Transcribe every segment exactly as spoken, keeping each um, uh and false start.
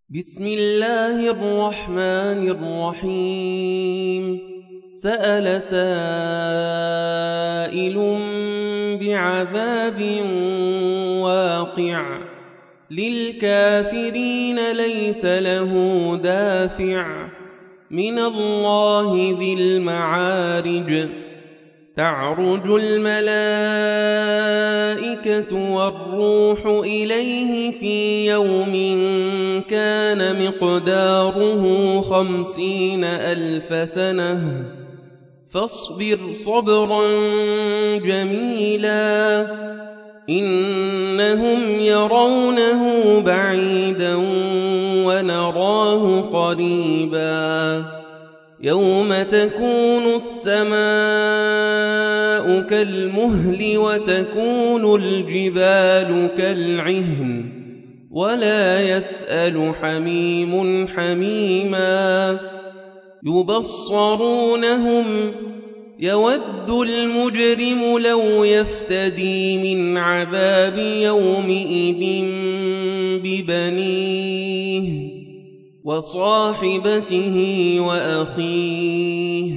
بسم الله الرحمن الرحيم سأل سائل بعذاب واقع للكافرين ليس له دافع من الله ذي المعارج تعرج الملائكة والروح إليه في يوم كان مقداره خمسين ألف سنة فاصبر صبرا جميلا إنهم يرونه بعيدا ونراه قريبا يوم تكون السماء كالمهل وتكون الجبال كالعهن ولا يسأل حميم حميما يبصرونهم يود المجرم لو يفتدي من عذاب يومئذ ببنيه وصاحبته وأخيه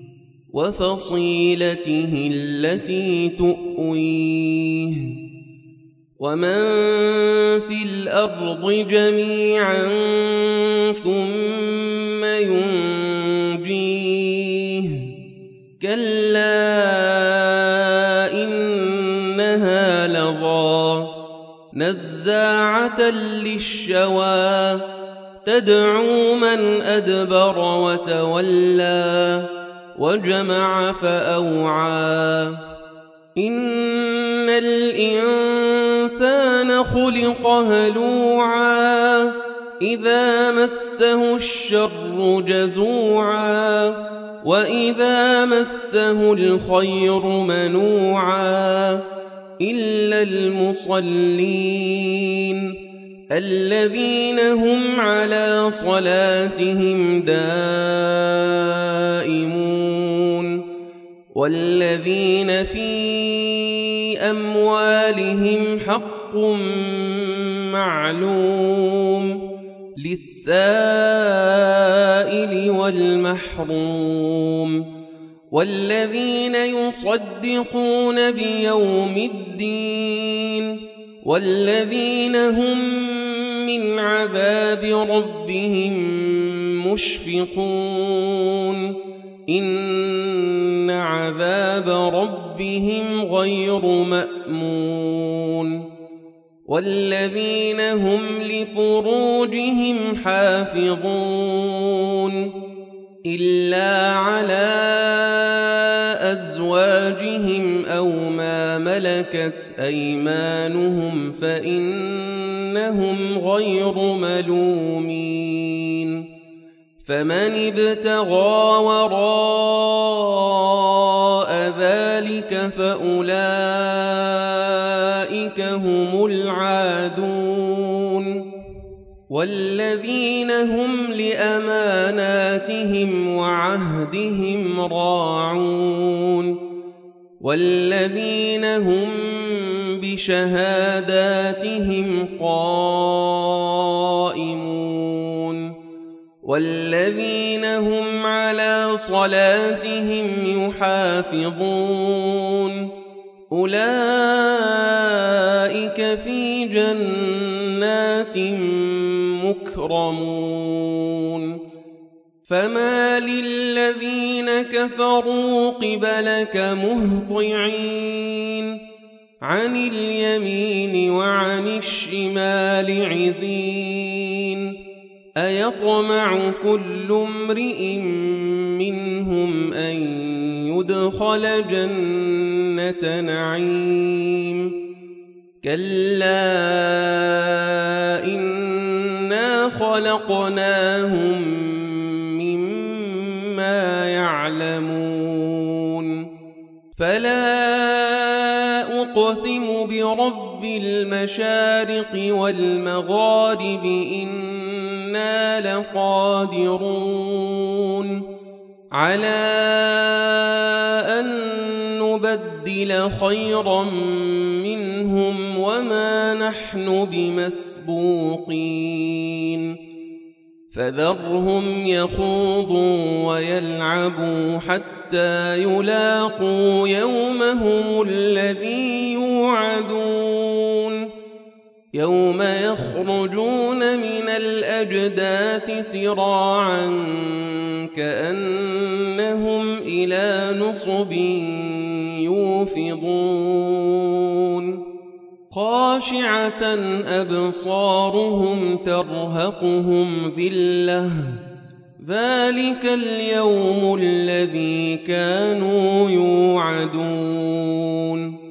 وفصيلته التي تؤويه ومن في الأرض جميعا ثم ينجيه كلا إنها لظى نزاعة للشوى تدعو من أدبر وتولى وجمع فأوعى إن الإنسان خلق هلوعا إذا مسه الشر جزوعا وإذا مسه الخير منوعا إلا المصلين الذين هم على صلاتهم دائمون والذين في أموالهم حق معلوم للسائل والمحروم والذين يصدقون بيوم الدين والذين هم من عذاب ربهم مشفقون إن عذاب ربهم غير مأمون والذين هم لفروجهم حافظون إلا على أزواجهم أو ما ملكت أيمانهم فإنهم غير ملومين فمن ابتغى وراء ذلك فأولئك هم العادون والذين هم لأماناتهم وعهدهم راعون والذين هم بشهاداتهم قائمون والذين هم على صلاتهم يحافظون أولئك في جنات مكرمون فما للذين كفروا قبلك مهطعين عن اليمين وعن الشمال عزين أيطمع كل امرئ منهم أن يدخل جنة نعيم كلا إنا خلقناهم مما يعلمون فلا أقسم برب المشارق والمغارب إنا لقادرون على أن نبدل خيرا منهم وما نحن بمسبوقين فذرهم يخوضوا ويلعبوا حتى يلاقوا يومهم الذي يوعدون يوم يخرجون من الأجداث سراعا كأنهم إلى نصب يوفضون خاشعة أبصارهم ترهقهم ذلة ذلك اليوم الذي كانوا يوعدون